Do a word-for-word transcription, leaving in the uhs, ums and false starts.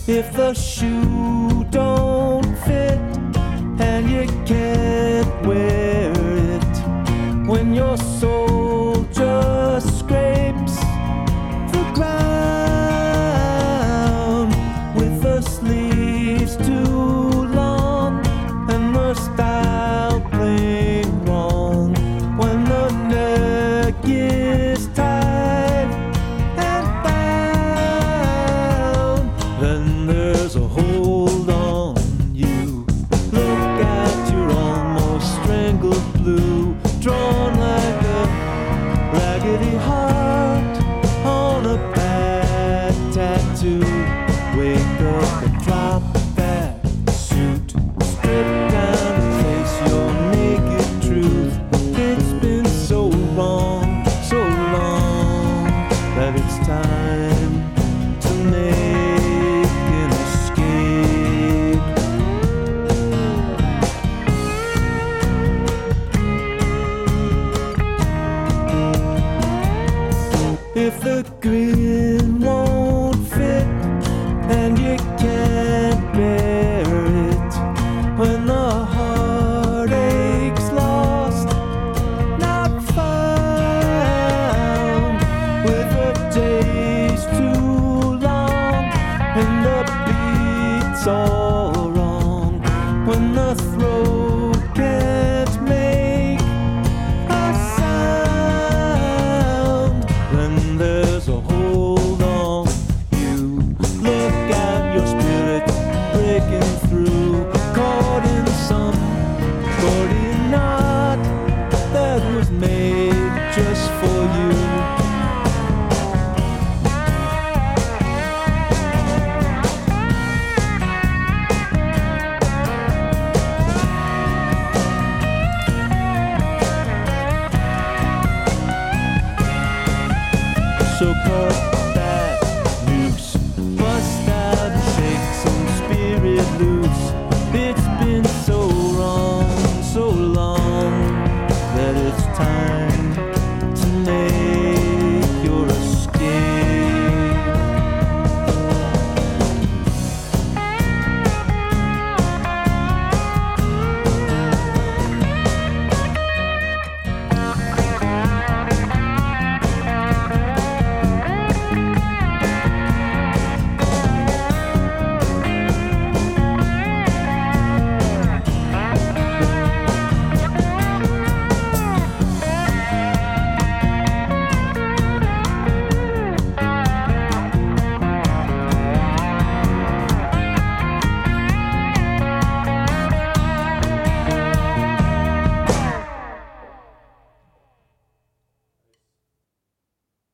If the shoe don't fit and you can't wear it, when your soul just scrapes the ground with the sleeves too long and the style plain wrong, when the neck is tight and bound, then there's a hold on you. Look out, you're almost strangled blue, drawn like a raggedy heart on a bad tattoo. Wake up and drop that suit, strip down and face your naked truth. It's been so wrong, so long, that it's time to make an escape. If the grin won't fit and you can't bear it, when the heartache's lost, not found, with the days too long and the